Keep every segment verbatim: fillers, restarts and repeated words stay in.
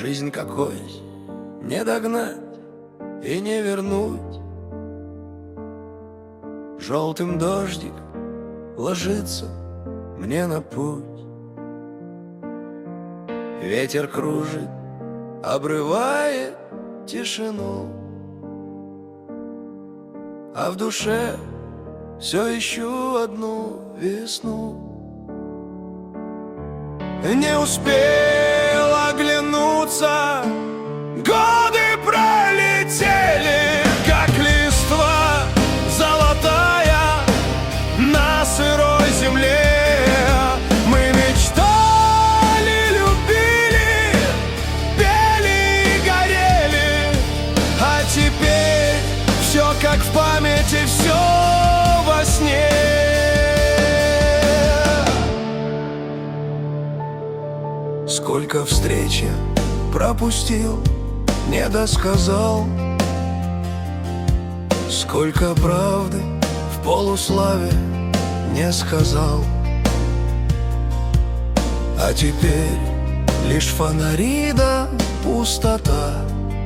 Жизнь какой не догнать и не вернуть. Желтым дождик ложится мне на путь. Ветер кружит, обрывает тишину, а в душе все ищу одну весну. Не успел оглянуться, годы пролетели, как листва золотая на сырой земле. Мы мечтали, любили, пели и горели, а теперь все как в памяти, все во сне. Сколько встреч я пропустил, не досказал, сколько правды в полуславе не сказал. А теперь лишь фонари да пустота,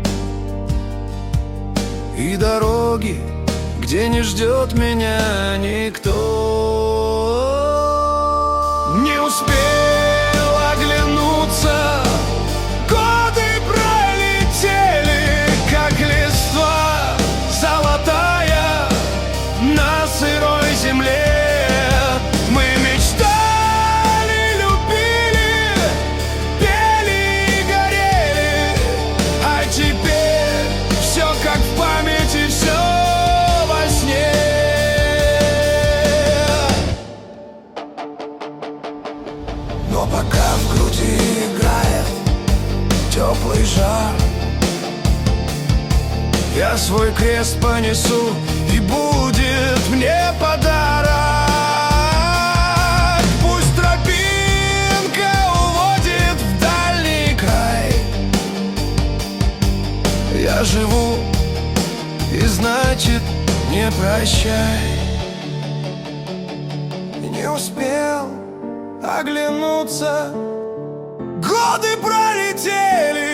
и дороги, где не ждет меня никто. Не успел оглянуться, годы пролетели, как листва золотая на сырой земле. Мы мечтали, любили, пели и горели, а теперь все как в памяти, все во сне. Но пока в груди играет теплый жар, я свой крест понесу, и будет мне подарок. Пусть тропинка уводит в дальний край, я живу, и значит не прощай. Не успел оглянуться, годы пролетели,